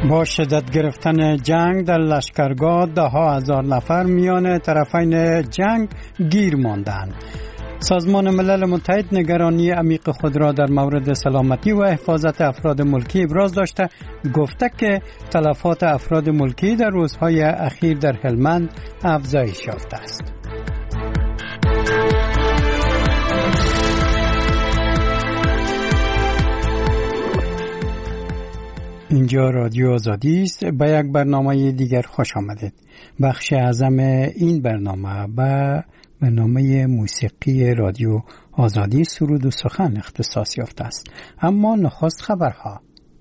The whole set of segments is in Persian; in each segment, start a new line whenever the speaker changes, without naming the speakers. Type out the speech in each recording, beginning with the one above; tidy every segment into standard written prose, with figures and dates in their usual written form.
با شدت گرفتن جنگ در لشکرگاه ده ها هزار نفر میان طرفین جنگ گیر ماندند. سازمان ملل متحد نگرانی عمیق خود را در مورد سلامتی و حفاظت افراد ملکی ابراز داشته، گفته که تلفات افراد ملکی در روزهای اخیر در هلمند افزایش یافته است. اینجا رادیو آزادی است. به یک برنامه دیگر خوش آمدید. بخش اعظم این برنامه به برنامه موسیقی رادیو آزادی سرود و سخن اختصاص یافته است. اما نخست خبرها.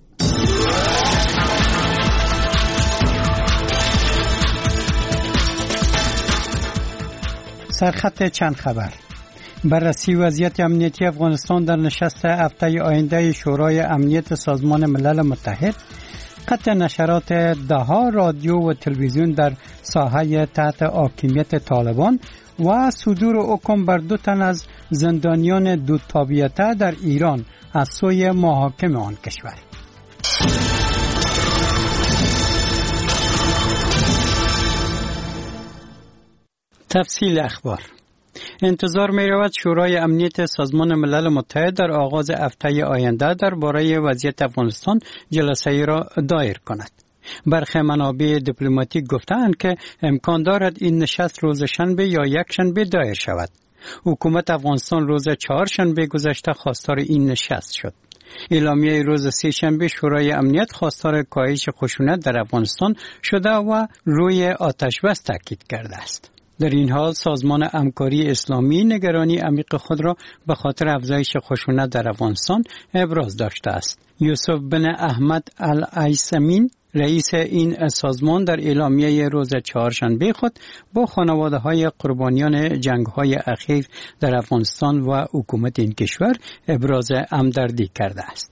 سرخط چند خبر. بررسی وضعیت امنیتی افغانستان در نشست هفته آینده شورای امنیت سازمان ملل متحد، قطع نشرات ده‌ها رادیو و تلویزیون در ساحه تحت حاکمیت طالبان و صدور حکم بر 2 تن از زندانیان دو تابعیته در ایران از سوی محاکم آن کشور. تفصیل اخبار. انتظار می رود شورای امنیت سازمان ملل متحد در آغاز هفته آینده درباره وضعیت افغانستان جلسه را دایر کند. برخی منابع دیپلماتیک گفتند که امکان دارد این نشست روز شنبه یا یک شنبه دایر شود. حکومت افغانستان روز 4 شنبه گذشته خواستار این نشست شد. اعلامیه روز 3 شنبه شورای امنیت خواستار کاهش خشونت در افغانستان شده و روی آتش بس تاکید کرده است. در این حال سازمان همکاری اسلامی نگرانی عمیق خود را به خاطر افزایش خشونت در افغانستان ابراز داشته است. یوسف بن احمد العیسمین رئیس این سازمان در اعلامیه روز 4 شنبه خود با خانواده‌های قربانیان جنگ‌های اخیر در افغانستان و حکومت این کشور ابراز همدردی کرده است.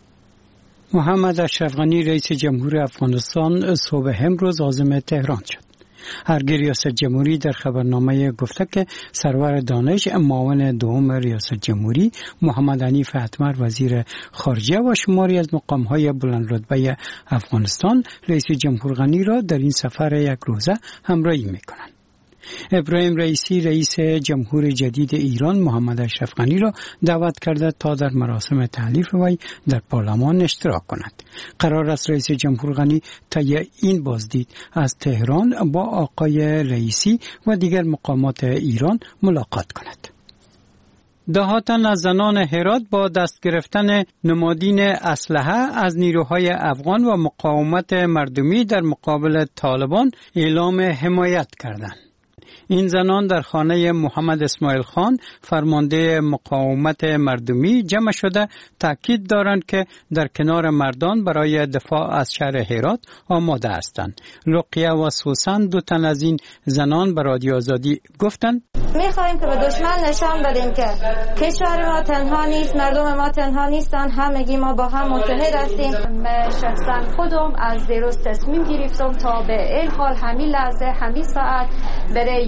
محمد اشرف غنی رئیس جمهور افغانستان صبح امروز عازم تهران شد. هرگی ریاست جمهوری در خبرنامه گفته که سرور دانش معاون دوم ریاست جمهوری محمد حنیف اتمر وزیر خارجه و شماری از مقام‌های بلند رتبه افغانستان رئیس جمهور غنی را در این سفر یک روزه همراهی می‌کنند. ابراهیم رئیسی رئیس جمهور جدید ایران محمد اشرف غنی را دعوت کرده تا در مراسم تحلیف وی در پارلمان اشتراک کند. قرار است رئیس جمهور غنی طی این بازدید از تهران با آقای رئیسی و دیگر مقامات ایران ملاقات کند. ده تن از زنان هرات با دست گرفتن نمادین اسلحه از نیروهای افغان و مقاومت مردمی در مقابل طالبان اعلام حمایت کردند. این زنان در خانه محمد اسماعیل خان فرمانده مقاومت مردمی جمع شده تاکید دارند که در کنار مردان برای دفاع از شهر هرات آماده هستند. رقیه و سوسن 2 تن از این زنان به رادیو آزادی گفتند
می‌خوایم که به دشمن نشان بدیم که کشور ما تنها نیست، مردم ما تنها نیستن، همگی ما با هم متحد هستیم. من شخصا خودم از دیروز تصمیم گرفتم تا به این حال همین لحظه همین ساعت برای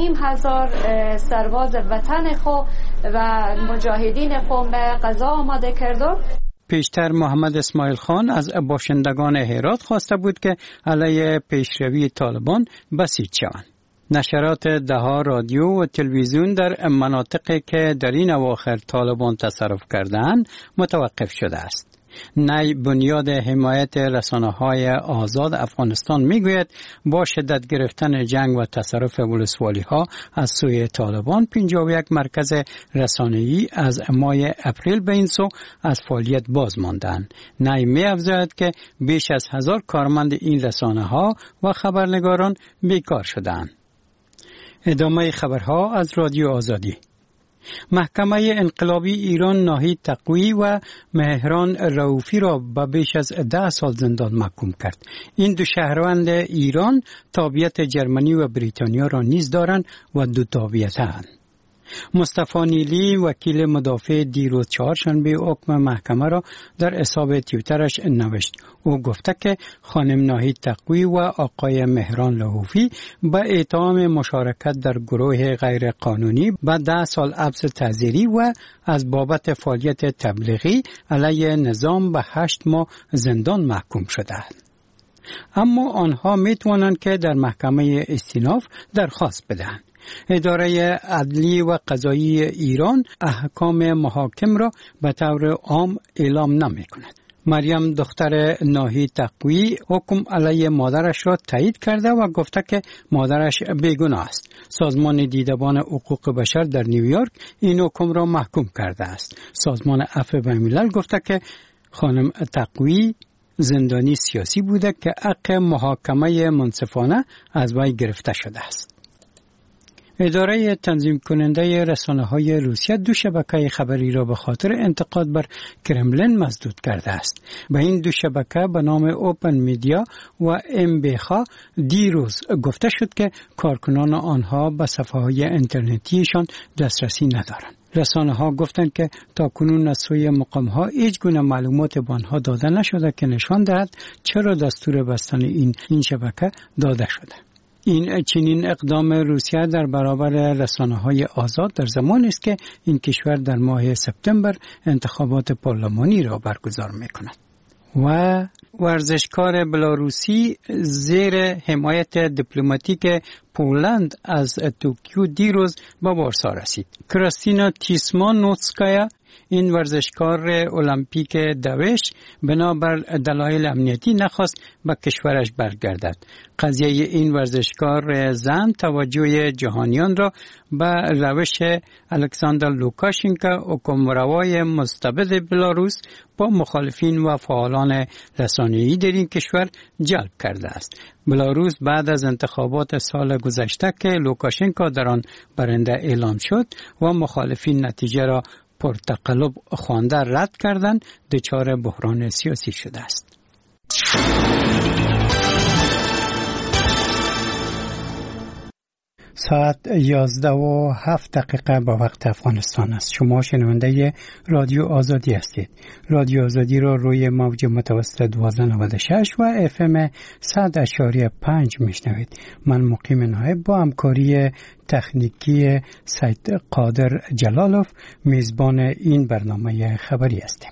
1,500 سرباز وطن خود و مجاهدین خود به قضا آماده کردم.
پیشتر محمد اسماعیل خان از باشندگان هرات خواسته بود که علیه پیشروی طالبان بسیج شوند. نشرات ده‌ها رادیو و تلویزیون در مناطقی که در این اواخر طالبان تصرف کردند متوقف شده است. نای بنیاد حمایت رسانه‌های آزاد افغانستان میگوید با شدت گرفتن جنگ و تصرف ولسوالی‌ها از سوی طالبان 51 مرکز رسانه‌ای از ماه اپریل به این سو از فعالیت باز ماندند. نای می‌افزاید که بیش از 1000 کارمند این رسانه‌ها و خبرنگاران بیکار شدند. ادامه خبرها از رادیو آزادی. محکمه انقلابی ایران ناهید تقوی و مهران رؤوفی را به بیش از 10 سال زندان محکوم کرد. این 2 شهروند ایران تابعیت جرمنی و بریتانیا را نیز دارند و 2 تابعیت‌اند. مصطفی نیلی وکیل مدافع دیروز 4 شنبه حکم محکمه را در حساب توییترش نوشت. او گفته که خانم ناهید تقوی و آقای مهران لهوفی به اتهام مشارکت در گروه غیر قانونی به 10 سال حبس تعزیری و از بابت فعالیت تبلیغی علیه نظام به 8 ماه زندان محکوم شدند. اما آنها می توانند که در محکمه استیناف درخواست بدهند. اداره عدلی و قضایی ایران احکام محاکم را به طور عام اعلام نمی کند. مریم دختر ناهی تقوی حکم علیه مادرش را تایید کرده و گفته که مادرش بیگناه است. سازمان دیدبان حقوق بشر در نیویورک این حکم را محکوم کرده است. سازمان عفو بین‌الملل گفته که خانم تقوی زندانی سیاسی بوده که حق محاکمه منصفانه از وی گرفته شده است. اداره تنظیم کننده رسانه‌های روسیه 2 شبکه خبری را به خاطر انتقاد بر کرملین مسدود کرده است. به این 2 شبکه به نام اوپن میدیا و امبخا دیروز گفته شد که کارکنان آنها به صفحه‌های اینترنتیشان دسترسی ندارند. رسانه‌ها گفتند که تاکنون از سوی مقام‌ها هیچ گونه معلومات به آنها داده نشده که نشان دهد چرا دستور بستن این شبکه داده شده. این چنین اقدام روسیه در برابر رسانه‌های آزاد در زمانی است که این کشور در ماه سپتامبر انتخابات پارلمانی را برگزار می‌کند. و ورزشکار بلاروسی زیر حمایت دیپلماتیک پولند از توکیو دیروز به وارسا رسید. کریستینا تیسمانوتسکایا این ورزشکار المپیک دوش بنابر دلایل امنیتی نخواست به کشورش برگردد. قضیه این ورزشکار زن توجه جهانیان را به روش الکساندر لوکاشنکو حکمروای مستبد بلاروس با مخالفین و فعالان رسانه‌ای در این کشور جلب کرده است. بلاروس بعد از انتخابات سال گذشته که لوکاشنکو در آن برنده اعلام شد و مخالفین نتیجه را پرتقلب خوانده رد کردند، دچار بحران سیاسی شده است. ساعت 11:07 به وقت افغانستان است. شما شنونده رادیو آزادی هستید. رادیو آزادی را روی موج متوسط 1296 و FM 100.5 میشنوید. من مقیم نایب با همکاری تکنیکی سید قادر جلالوف میزبان این برنامه خبری هستیم.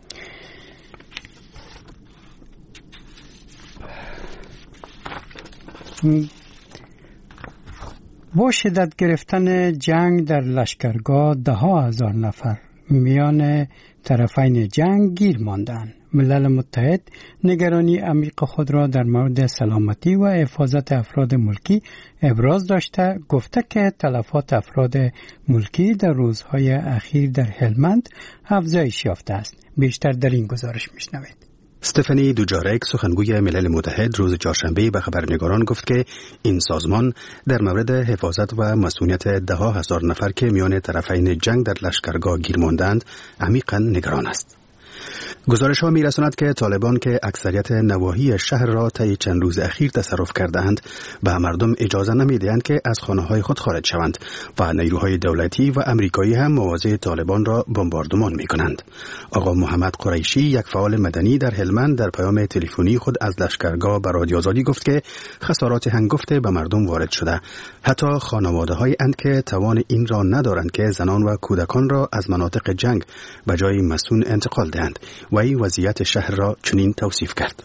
با شدت گرفتن جنگ در لشکرگاه 10,000 نفر میان طرفین جنگ گیر ماندند. ملل متحد نگرانی عمیق خود را در مورد سلامتی و حفاظت افراد ملکی ابراز داشته، گفته که تلفات افراد ملکی در روزهای اخیر در هلمند افزایش یافته است. بیشتر در این گزارش میشنوید.
استفانی دوجارک سخنگوی ملل متحد روز چهارشنبه به خبرنگاران گفت که این سازمان در مورد حفاظت و مسئولیت 10,000 نفر که میان طرفین جنگ در لشکرگاه گیر ماندند عمیقاً نگران است. گزارش ها می رساند که طالبان که اکثریت نواحی شهر را طی چند روز اخیر تصرف کرده‌اند به مردم اجازه نمی دهند که از خانه های خود خارج شوند و نیروهای دولتی و امریکایی هم مواضع طالبان را بمباردمان می کنند. آقا محمد قریشی، یک فعال مدنی در هلمند، در پیام تلفنی خود از لشکرگاه به رادیو آزادی گفت که خسارات هنگفته به مردم وارد شده. حتی خانواده های اند که توان این را ندارند که زنان و کودکان را از مناطق جنگ به جای مسون انتقال دهند. و این وضعیت شهر را چنین توصیف کرد.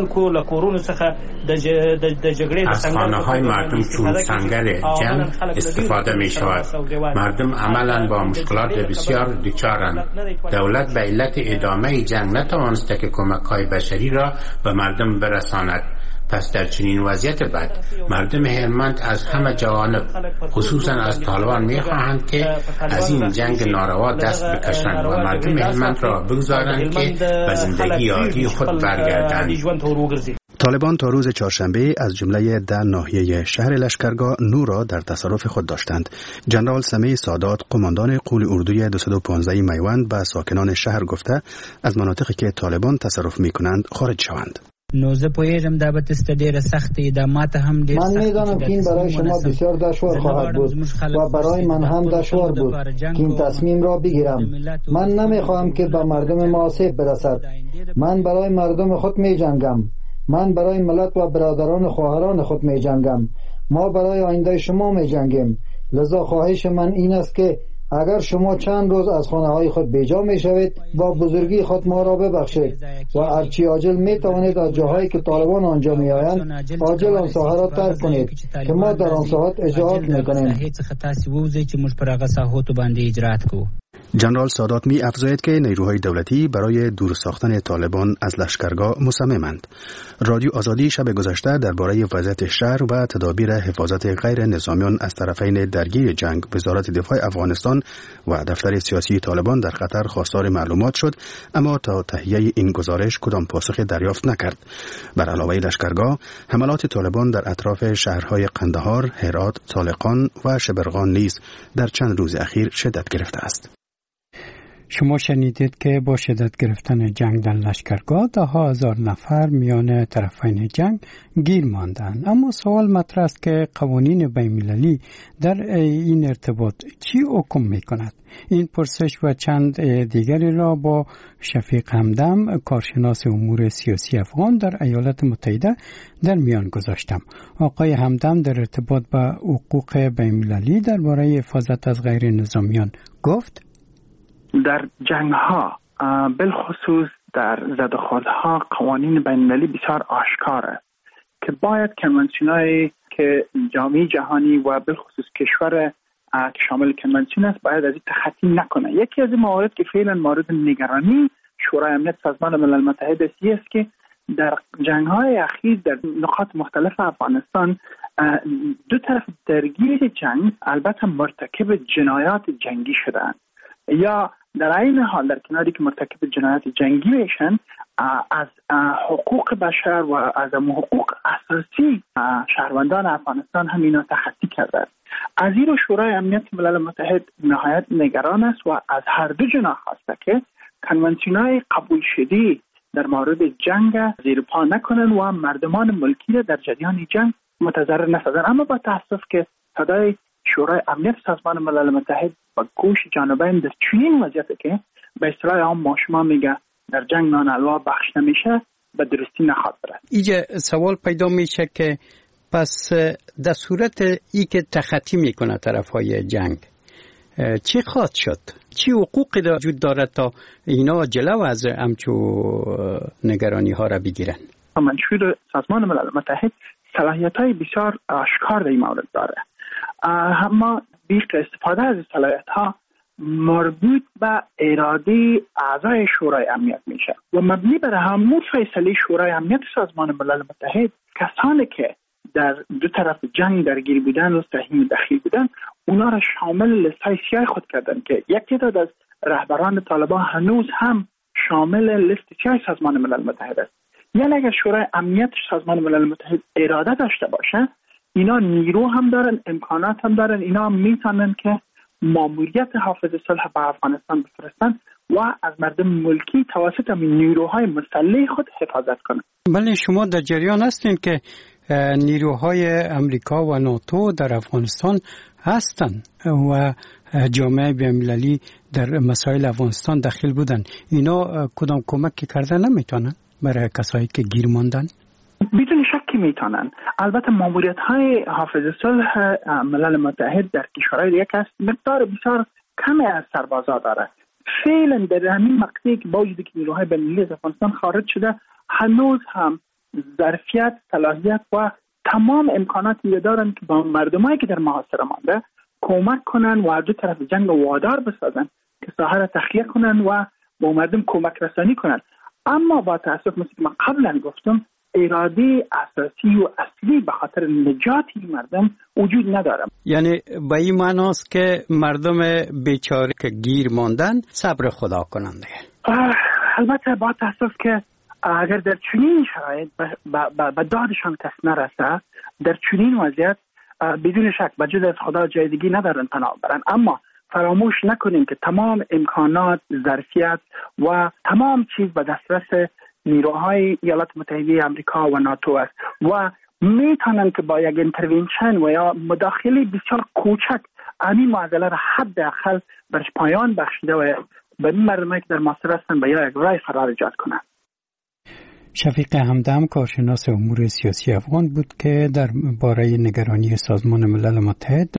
از خانه‌های مردم چون سنگر جنگ استفاده می شود. مردم عملاً با مشکلات بسیار دچارند. دولت به علت ادامه جنگ نتوانسته که کمک‌های بشری را به مردم برساند. پس در چنین وضعیت بد مردم هلمند از همه جوانب خصوصا از طالبان می‌خواهند که از این جنگ ناروا دست بکشند و مردم هلمند را بگذارند که به زندگی عادی خود برگردند.
طالبان تا روز چهارشنبه از جمله 10 ناحیه شهر لشکرگاه 9 را در تصرف خود داشتند. جنرال سمیع سادات، قماندان قول اردوی 215 میوند، به ساکنان شهر گفته از مناطقی که طالبان تصرف می‌کنند خارج شوند.
من میدانم که این برای شما بسیار دشوار خواهد بود و برای من هم دشوار بود که این تصمیم را بگیرم. من نمیخواهم که به مردم ما آسیب برسد. من برای مردم خود می جنگم. من برای ملت و برادران و خواهران خود می جنگم. ما برای آینده شما می جنگیم. لذا خواهش من این است که اگر شما چند روز از خانه های خود بیجا می شوید با بزرگی خود ما را ببخشید و هرچی عاجل می توانید از جاهایی که طالبان آنجا می آیند عاجل آن ساحه را ترک کنید که ما در آن ساحات اجراعات می کنیم.
جنرال سادات می افزاید که نیروهای دولتی برای دور ساختن طالبان از لشکرگاه مصممند. رادیو آزادی شب گذشته درباره وضعیت شهر و تدابیر حفاظت غیر نظامیان از طرفین درگیر جنگ وزارت دفاع افغانستان و دفتر سیاسی طالبان در خطر خواستار معلومات شد، اما تا تهیه این گزارش کدام پاسخ دریافت نکرد. بر علاوه لشکرگاه، حملات طالبان در اطراف شهرهای قندهار، هرات، طالقان و شبرغان نیز در چند روز اخیر شدت گرفته است.
شما شنیدید که با شدت گرفتن جنگ در لشکرگاه ده ها هزار نفر میان طرفین جنگ گیر ماندند. اما سوال مطرح است که قوانین بین‌المللی در این ارتباط چی حکم میکند؟ این پرسش و چند دیگری را با شفیق همدم، کارشناس امور سیاسی افغان در ایالات متحده در میان گذاشتم. آقای همدم در ارتباط با حقوق بین‌المللی درباره حفاظت از غیر نظامیان گفت:
در جنگ ها بالخصوص در زدخال ها قوانین بین المللی بسیار آشکار است که باید کنوانسیونایی که جامعه جهانی و بالخصوص کشور که شامل کنوانسیون است باید از این تخطی نکنه. یکی از این موارد که فعلا مورد نگرانی شورای امنیت سازمان ملل متحد است که در جنگ های اخیر در نقاط مختلف افغانستان دو طرف درگیر جنگ البته مرتکب جنایات جنگی شدند یا در این حال در کناری که مرتکب جنایات جنگی میشن از حقوق بشر و از حقوق اساسی شهروندان افغانستان هم اینا تخطی کرده. از این رو شورای امنیت ملل متحد نهایت نگران است و از هر دو جناح خواسته که کنوانسیون‌های قبول شده در مورد جنگ زیر پا نکنن و مردمان ملکی را در جریان جنگ متضرر نسازن. اما با تاسف که صدای شورای امنیت سازمان ملل متحد با گوش جانبین در چنین وضعیتی که به اصطلاح عام ما شما میگه در جنگ نان الوا بخش نمیشه به درستی نخواهد برد.
اینجا سوال پیدا میشه که پس در صورت ای که تخطی میکنه طرفای جنگ چی خواهد شد؟ چی حقوقی وجود داره تا اینا جلو از همچو نگرانی ها را بگیرن؟
منشور سازمان ملل متحد صلاحیت های بسیار آشکار در این مورد داره، اما بیش استفاده از صلاحیت ها مربوط به اراده اعضای شورای امنیت میشه و مبنی بر همون فیصله شورای امنیت سازمان ملل متحد کسانی که در دو طرف جنگ درگیر بودن و سهیم دخیل بودن اونا را شامل لیست سیاه خود کردن که یک تعداد از رهبران طالبان هنوز هم شامل لیست سیاه سازمان ملل متحد است. یعنی اگر شورای امنیت سازمان ملل متحد اراده داشته باشه اینا نیرو هم دارن، امکانات هم دارن، اینا هم میتونن که ماموریت حافظ صلح به افغانستان بفرستن و از مردم ملکی توسط نیروهای مسلح خود حفاظت کنن.
بله، شما در جریان هستین که نیروهای امریکا و ناتو در افغانستان هستند و جامعه بین‌المللی در مسائل افغانستان داخل بودن. اینا کدام کمکی کرده نمیتونن برای کسایی که گیر ماندن؟
بدون شک میتونن. البته ماموریت‌های حافظ صلح ملل متحد در کشورهای دیگه است مقدار بسیار کمی از سربازا داره. فعلا در همین مقطعی که با وجودی که نیروهای بین‌المللی از افغانستان خارج شده هنوز هم ظرفیت، صلاحیت و تمام امکاناتی دارن که با مردمایی که در محاصره مانده کمک کنن و دو طرف جنگ وادار بسازن که ساحه را تخلیه کنن و با مردم کمک رسانی کنن. اما با تاسف مثل که من قبلا گفتم اراده اساسی و اصلی به خاطر نجات مردم وجود نداره.
یعنی به این معناست که مردم بیچاره که گیر ماندن صبر خدا کنند.
البته با تاسف که اگر در چنین شرایط به دادشان کس نرسه، در چنین وضعیت بدون شک بجز از خدا جای دیگه ندارن پناه برن. اما فراموش نکنیم که تمام امکانات، ظرفیت و تمام چیز به دسترس نیروهای ایالات متحده آمریکا و ناتو است و میتونن که با یک اینترونشن و یا مداخله بسیار کوچک این معضله را حداقل برش پایان بخشیده و به این مردمی که در محاصره هستند به یک راه فرار ایجاد کنند.
شفیق همدم کارشناس امور سیاسی افغان بود که در باره نگرانی سازمان ملل متحد